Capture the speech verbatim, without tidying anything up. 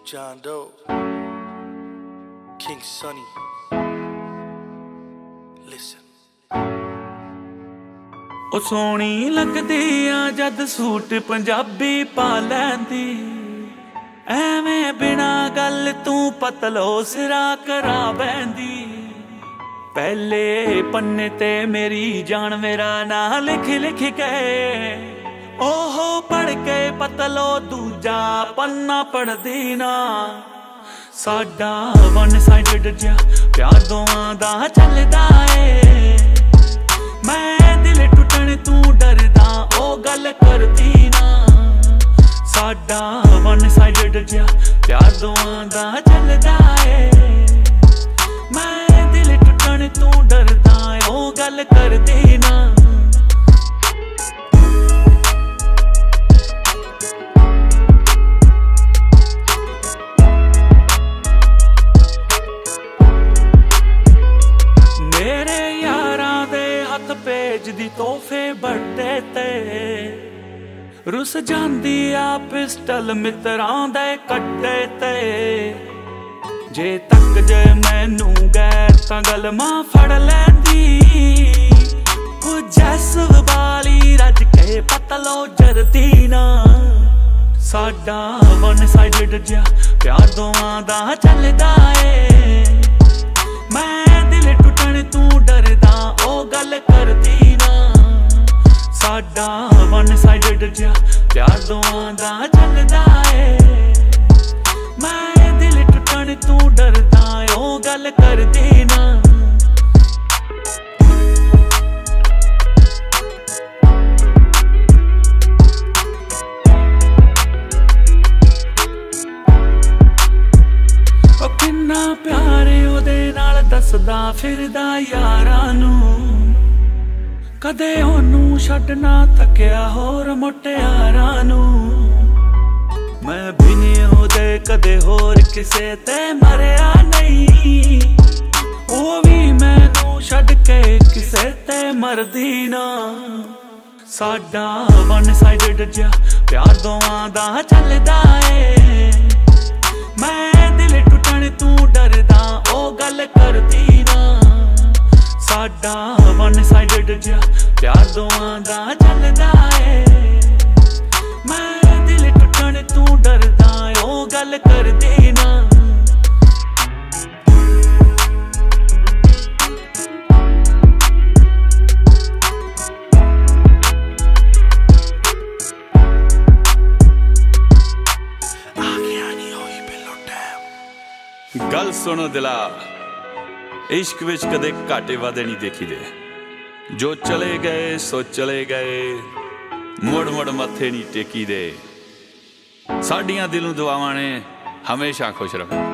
John Doe, King Sonny. Listen. ਉਹ ਸੋਹਣੀ ਲੱਗਦੀ ਆ ਜਦ ਸੂਟ ਪੰਜਾਬੀ ਪਾ ਲੈਂਦੀ, ਐਵੇਂ ਬਿਨਾ ਗੱਲ ਤੂੰ ਪਤਲੋ ਸਿਰਾ ਕਰਾ ਬੈਂਦੀ। ਪਹਿਲੇ ਪੰਨੇ ਤੇ ਮੇਰੀ ਜਾਨ ਮੇਰਾ ਨਾਂ ਲਿਖ ਲਿਖ ਕੇ, ਉਹ ਪੜ ਕੇ ਪਤਲੋ ਦੂਜਾ ਪੰਨਾ ਪੜਦੀ ਨਾ। ਸਾਡਾ ਵਨ ਸਾਈਡਡ ਜਿਹਾ ਪਿਆਰ ਦੋਵਾਂ ਦਾ ਚੱਲਦਾ ਏ, ਮੈਂ ਦਿਲ ਟੁੱਟਣ ਤੂੰ ਡਰਦਾ ਉਹ ਗੱਲ ਕਰਦੀ ਨਾ। ਸਾਡਾ ਵਨ ਸਾਈਡਡ ਜਿਹਾ ਪਿਆਰ ਦੋਵਾਂ ਦਾ ਚੱਲਦਾ ਏ, ਮੈਂ ਦਿਲ ਟੁੱਟਣ ਤੂੰ ਡਰਦਾ ਉਹ ਗੱਲ ਕਰਦੀ ਨਾ। ਭੇਜਦੀ ਤੋਹਫੇ ਬਰਥਡੇ ਤੇ, ਰੁੱਸ ਜਾਂਦੀ ਆ ਪਿਸਟਲ ਮਿੱਤਰਾਂ ਦੇ ਕੱਟੇ ਤੇ। ਜੇ ਤੱਕ ਜੇ ਮੈਨੂੰ ਗੈਰ ਤਾਂ ਗੱਲ ਮਾਂ ਫੜ ਲੈਂਦੀ, ਉਹ ਜੈਸ ਵਾਲੀ ਰੱਜ ਕੇ ਪਤਲੋ ਜਰਦੀ ਨਾ। ਸਾਡਾ ਵਨ ਸਾਈਡਡ ਜਿਹਾ ਪਿਆਰ ਦੋਵਾਂ ਦਾ ਚੱਲਦਾ ਏ, ਮੈਂ ਦਿਲ ਟੁੱਟਣ ਤੂੰ ਡਰਦਾ ਉਹ ਗੱਲ ਕਰਦੀ ਨਾ। ਸਾਡਾ ਵਨ ਸਾਈਡਡ ਜਿਹਾ ਪਿਆਰ ਦੋਵਾਂ ਦਾ ਚੱਲਦਾ ਏ, ਮੈਂ ਦਿਲ ਟੁੱਟਣ ਤੂੰ ਡਰਦਾ ਉਹ ਗੱਲ ਕਰਦੀ ਨਾ। ਉਹ ਕਿੰਨਾ ਪਿਆਰ ਉਹਦੇ ਨਾਲ ਦੱਸਦਾ ਫਿਰਦਾ ਯਾਰਾਂ ਨੂੰ, ਕਦੇ ਉਹਨੂੰ ਛੱਡਣਾ ਥੱਕਿਆ ਹੋਰ ਮੁਟਿਆਰਾਂ ਨੂੰ। ਮੈਂ ਵੀ ਨੀ ਉਹਦੇ ਕਦੇ ਹੋਰ ਕਿਸੇ ਤੇ ਮਰਿਆ ਨਹੀਂ, ਉਹ ਵੀ ਮੈਨੂੰ ਛੱਡ ਕੇ ਕਿਸੇ ਤੇ ਮਰਦੀ ਨਾ। ਸਾਡਾ ਵਨ ਸਾਈਡਡ ਜਿਹਾ ਪਿਆਰ ਦੋਵਾਂ ਦਾ ਚੱਲਦਾ ਏ, ਮੈਂ ਦਿਲ ਟੁੱਟਣ ਤੂੰ ਡਰਦਾ ਉਹ ਗੱਲ ਕਰਦੀ ਨਾ। ਸਾਡਾ ਵਨ ਸਾਈਡਡ ਜਿਹਾ ਪਿਆਰ ਦੋਵਾਂ ਦਾ ਚੱਲਦਾ ਏ, ਮੈਂ ਦਿਲ ਟੁੱਟਣ ਤੂੰ ਡਰਦਾ ਉਹ ਗੱਲ ਕਰਦੀ ਨਾ। ਗੱਲ ਸੁਣੋ ਦਿਲਾ, ਇਸ਼ਕ ਵਿੱਚ ਕਦੇ ਘਾਟੇ ਵਾਧੇ ਨਹੀਂ ਦੇਖੀਦੇ। ਜੋ ਚਲੇ ਗਏ ਸੋ ਚਲੇ ਗਏ, ਮੁੜ ਮੁੜ ਮੱਥੇ ਨਹੀਂ ਟੇਕੀ ਦੇ। ਸਾਡੀਆਂ ਦਿਲੋਂ ਦੁਆਵਾਂ ਨੇ ਹਮੇਸ਼ਾ ਖੁਸ਼ ਰਹੋ।